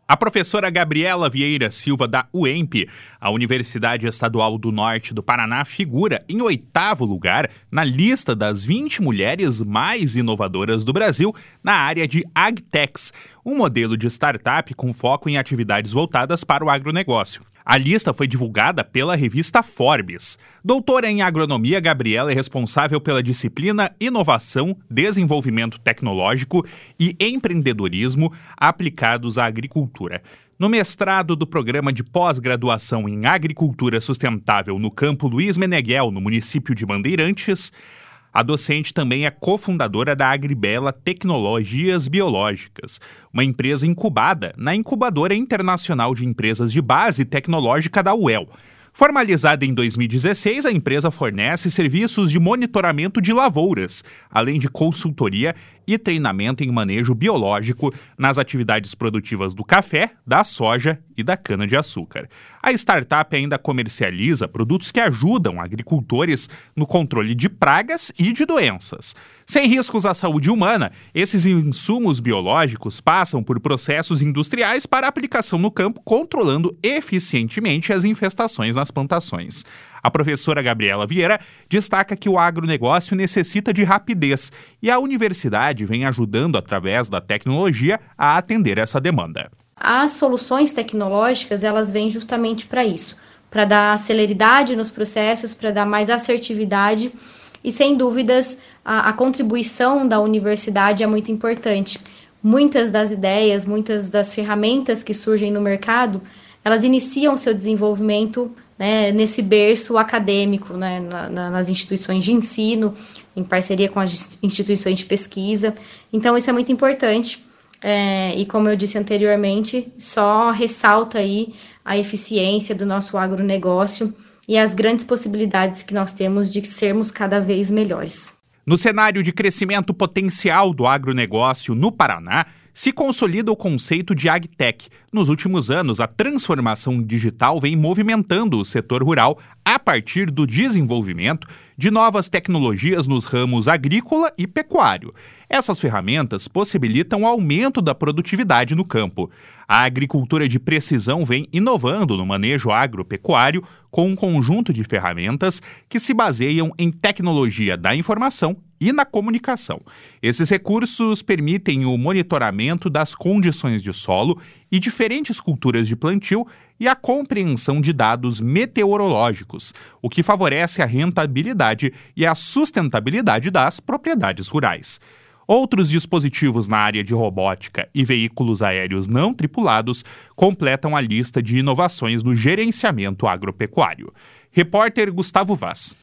A professora Gabriela Vieira Silva, da UEMP, a Universidade Estadual do Norte do Paraná, figura em 8º lugar na lista das 20 mulheres mais inovadoras do Brasil na área de AgTechs, um modelo de startup com foco em atividades voltadas para o agronegócio. A lista foi divulgada pela revista Forbes. Doutora em agronomia, Gabriela é responsável pela disciplina Inovação, Desenvolvimento Tecnológico e Empreendedorismo aplicados à agricultura. No mestrado do programa de pós-graduação em Agricultura Sustentável no Campo Luiz Meneghel, no município de Bandeirantes, a docente também é cofundadora da Agribela Tecnologias Biológicas, uma empresa incubada na Incubadora Internacional de Empresas de Base Tecnológica da UEL. Formalizada em 2016, a empresa fornece serviços de monitoramento de lavouras, além de consultoria e treinamento em manejo biológico nas atividades produtivas do café, da soja e da cana-de-açúcar. A startup ainda comercializa produtos que ajudam agricultores no controle de pragas e de doenças. Sem riscos à saúde humana, esses insumos biológicos passam por processos industriais para aplicação no campo, controlando eficientemente as infestações nas plantações. A professora Gabriela Vieira destaca que o agronegócio necessita de rapidez e a universidade vem ajudando através da tecnologia a atender essa demanda. As soluções tecnológicas, elas vêm justamente para isso, para dar celeridade nos processos, para dar mais assertividade e, sem dúvidas, a contribuição da universidade é muito importante. Muitas das ideias, muitas das ferramentas que surgem no mercado, elas iniciam seu desenvolvimento nesse berço acadêmico, nas instituições de ensino, em parceria com as instituições de pesquisa. Então, isso é muito importante e, como eu disse anteriormente, só ressalta aí a eficiência do nosso agronegócio e as grandes possibilidades que nós temos de sermos cada vez melhores. No cenário de crescimento potencial do agronegócio no Paraná, se consolida o conceito de AgTech. Nos últimos anos, a transformação digital vem movimentando o setor rural a partir do desenvolvimento de novas tecnologias nos ramos agrícola e pecuário. Essas ferramentas possibilitam o aumento da produtividade no campo. A agricultura de precisão vem inovando no manejo agropecuário com um conjunto de ferramentas que se baseiam em tecnologia da informação e na comunicação. Esses recursos permitem o monitoramento das condições de solo e diferentes culturas de plantio e a compreensão de dados meteorológicos, o que favorece a rentabilidade e a sustentabilidade das propriedades rurais. Outros dispositivos na área de robótica e veículos aéreos não tripulados completam a lista de inovações no gerenciamento agropecuário. Repórter Gustavo Vaz.